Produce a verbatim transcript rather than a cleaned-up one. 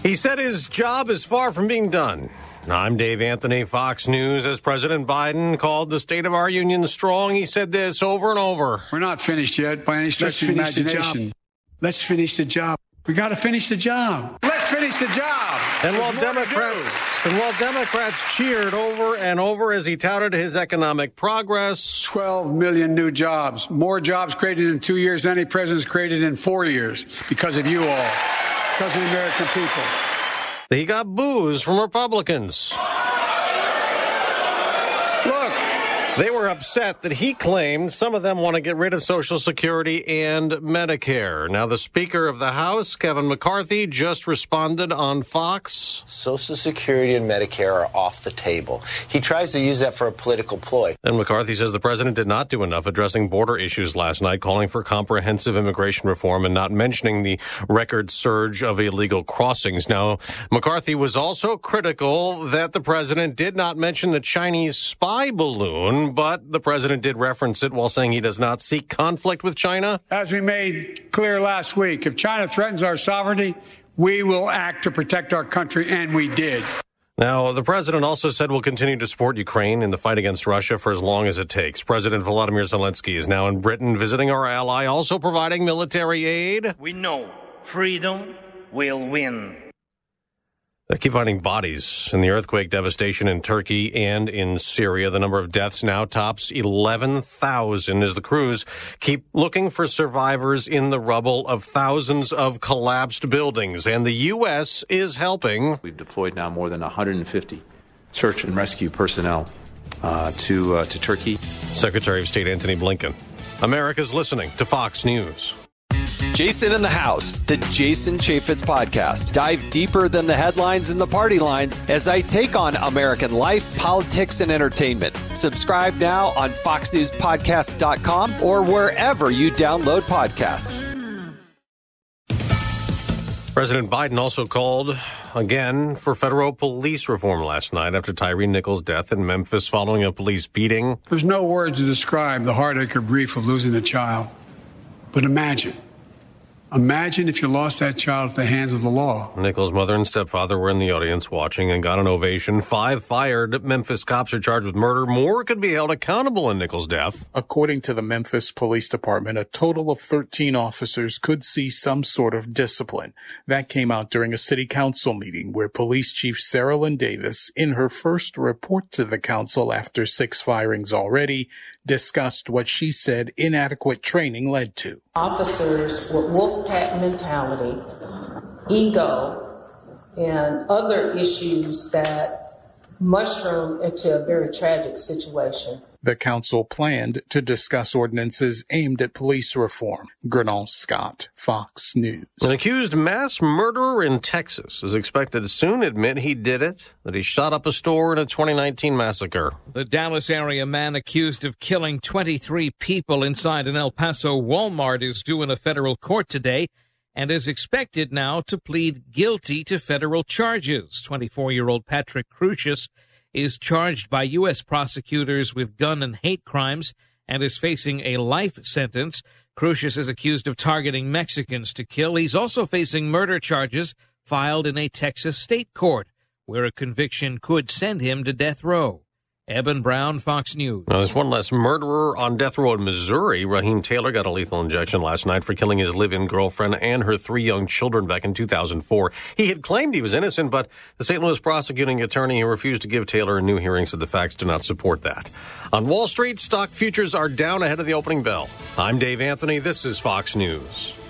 He said his job is far from being done. I'm Dave Anthony, Fox News. As President Biden called the State of our union strong, he said this over and over. We're not finished yet by any stretch of the imagination. Let's finish the job. We got to finish the job. Let's finish the job. And while Democrats and while Democrats cheered over and over as he touted his economic progress, twelve million new jobs, more jobs created in two years than any president's created in four years because of you all, because of the American people. He got boos from Republicans. Look. They were upset that he claimed some of them want to get rid of Social Security and Medicare. Now, the Speaker of the House, Kevin McCarthy, just responded on Fox. Social Security and Medicare are off the table. He tries to use that for a political ploy. And McCarthy says the president did not do enough addressing border issues last night, calling for comprehensive immigration reform and not mentioning the record surge of illegal crossings. Now, McCarthy was also critical that the president did not mention the Chinese spy balloon, but the president did reference it while saying he does not seek conflict with China. As we made clear last week, if China threatens our sovereignty, we will act to protect our country, and we did. Now, the president also said we'll continue to support Ukraine in the fight against Russia for as long as it takes. President Volodymyr Zelensky is now in Britain visiting our ally, also providing military aid. We know freedom will win. They keep finding bodies in the earthquake devastation in Turkey and in Syria. The number of deaths now tops eleven thousand as the crews keep looking for survivors in the rubble of thousands of collapsed buildings. And the U S is helping. We've deployed now more than one hundred fifty search and rescue personnel uh, to, uh, to Turkey. Secretary of State Antony Blinken. America's listening to Fox News. Jason in the House, the Jason Chaffetz podcast. Dive deeper than the headlines and the party lines as I take on American life, politics, and entertainment. Subscribe now on fox news podcast dot com or wherever you download podcasts. President Biden also called again for federal police reform last night after Tyree Nichols' death in Memphis following a police beating. There's no words to describe the heartache or grief of losing a child. But imagine. Imagine if you lost that child at the hands of the law. Nichols' mother and stepfather were in the audience watching and got an ovation. Five fired Memphis cops are charged with murder. More could be held accountable in Nichols' death. According to the Memphis Police Department, a total of thirteen officers could see some sort of discipline. That came out during a city council meeting where Police Chief Sarah Lynn Davis, in her first report to the council after six firings already, discussed what she said inadequate training led to. Officers with wolfpack mentality, ego, and other issues that mushroom into a very tragic situation. The council planned to discuss ordinances aimed at police reform. Gernal Scott, Fox News. An accused mass murderer in Texas is expected to soon admit he did it, that he shot up a store in a twenty nineteen massacre. The Dallas area man accused of killing twenty-three people inside an El Paso Walmart is due in a federal court today and is expected now to plead guilty to federal charges. twenty-four-year-old Patrick Crucius is charged by U S prosecutors with gun and hate crimes and is facing a life sentence. Crucius is accused of targeting Mexicans to kill. He's also facing murder charges filed in a Texas state court, where a conviction could send him to death row. Eben Brown, Fox News. Now, there's one less murderer on death row in Missouri. Raheem Taylor got a lethal injection last night for killing his live-in girlfriend and her three young children back in two thousand four. He had claimed he was innocent, but the Saint Louis prosecuting attorney who refused to give Taylor a new hearing said the facts do not support that. On Wall Street, stock futures are down ahead of the opening bell. I'm Dave Anthony. This is Fox News.